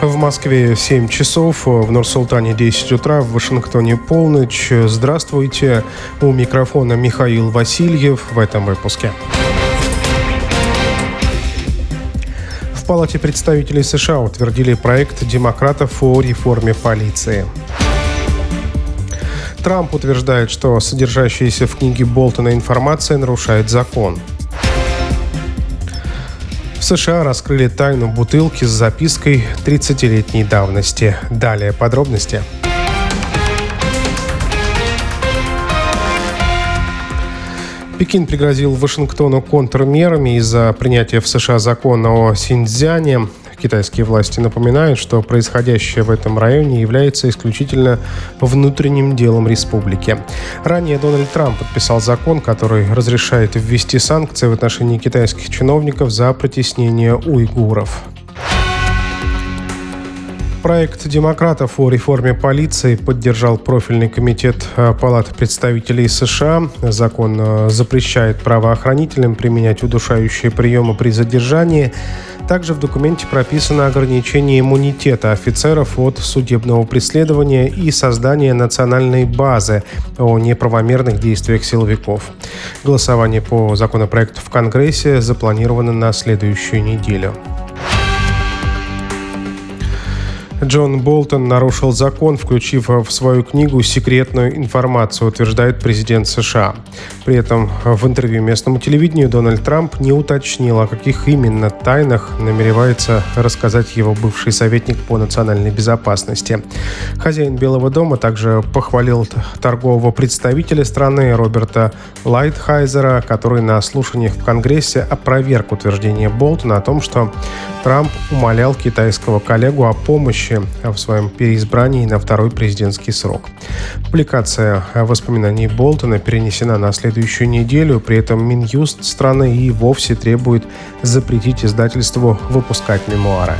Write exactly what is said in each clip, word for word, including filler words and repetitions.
В Москве семь часов, в Нур-Султане десять утра, в Вашингтоне полночь. Здравствуйте, у микрофона Михаил Васильев в этом выпуске. В Палате представителей США утвердили проект демократов о реформе полиции. Трамп утверждает, что содержащаяся в книге Болтона информация нарушает закон. В США раскрыли тайну бутылки с запиской тридцатилетней давности. Далее подробности. Пекин пригрозил Вашингтону контрмерами из-за принятия в США закона о Синьцзяне. Китайские власти напоминают, что происходящее в этом районе является исключительно внутренним делом республики. Ранее Дональд Трамп подписал закон, который разрешает ввести санкции в отношении китайских чиновников за притеснение уйгуров. Проект демократов о реформе полиции поддержал профильный комитет Палаты представителей США. Закон запрещает правоохранителям применять удушающие приемы при задержании. Также в документе прописано ограничение иммунитета офицеров от судебного преследования и создание национальной базы о неправомерных действиях силовиков. Голосование по законопроекту в Конгрессе запланировано на следующую неделю. Джон Болтон нарушил закон, включив в свою книгу секретную информацию, утверждает президент США. При этом в интервью местному телевидению Дональд Трамп не уточнил, о каких именно тайнах намеревается рассказать его бывший советник по национальной безопасности. Хозяин Белого дома также похвалил торгового представителя страны Роберта Лайтхайзера, который на слушаниях в Конгрессе опроверг утверждение Болтона о том, что Трамп умолял китайского коллегу о помощи в своем переизбрании на второй президентский срок. Публикация воспоминаний Болтона перенесена на следующую неделю, при этом Минюст страны и вовсе требует запретить издательству выпускать мемуары.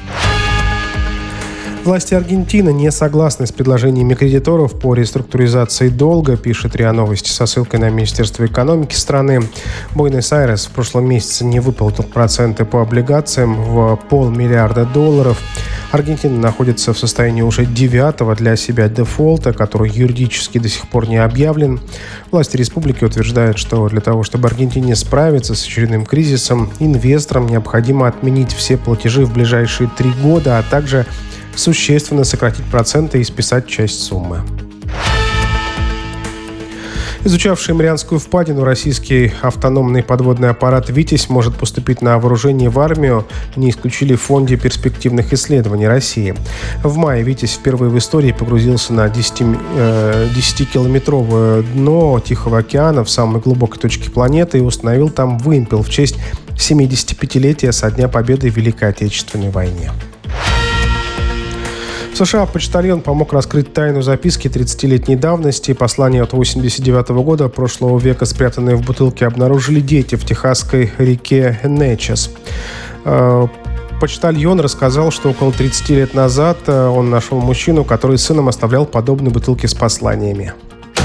Власти Аргентины не согласны с предложениями кредиторов по реструктуризации долга, пишет РИА Новости со ссылкой на Министерство экономики страны. Буэнос-Айрес в прошлом месяце не выплатил проценты по облигациям в полмиллиарда долларов. Аргентина находится в состоянии уже девятого для себя дефолта, который юридически до сих пор не объявлен. Власти республики утверждают, что для того, чтобы Аргентине справиться с очередным кризисом, инвесторам необходимо отменить все платежи в ближайшие три года, а также существенно сократить проценты и списать часть суммы. Изучавший Марианскую впадину российский автономный подводный аппарат «Витязь» может поступить на вооружение в армию, не исключили в Фонде перспективных исследований России. В мае «Витязь» впервые в истории погрузился на десятикилометровое дно Тихого океана в самой глубокой точке планеты и установил там вымпел в честь семидесятипятилетия со дня победы в Великой Отечественной войне. В США почтальон помог раскрыть тайну записки тридцатилетней давности. Послание от восемьдесят девятого года прошлого века, спрятанное в бутылке, обнаружили дети в техасской реке Нечес. Почтальон рассказал, что около тридцати лет назад он нашел мужчину, который с сыном оставлял подобные бутылки с посланиями.